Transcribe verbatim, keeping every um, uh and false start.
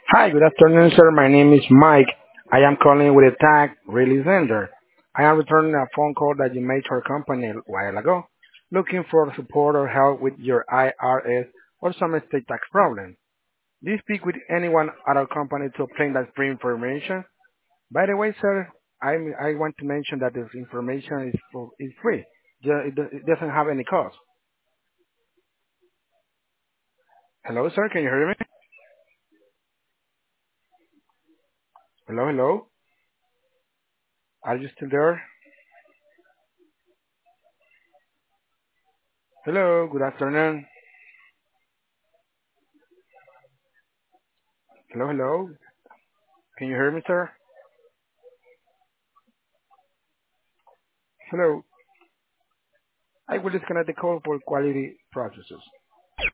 Hi, good afternoon, sir. My name is Mike. I am calling with a tag release vendor. I am returning a phone call that you made to our company a while ago, looking for support or help with your I R S or some estate tax problem. Do you speak with anyone at our company to obtain that free information? By the way, sir, I I want to mention that this information is for, is free. Ju- It do- it doesn't have any cost. Hello, sir. Can you hear me? Hello, hello. Are you still there? Hello. Good afternoon. Hello, hello. Can you hear me, sir? Hello. I will disconnect the call for quality processes.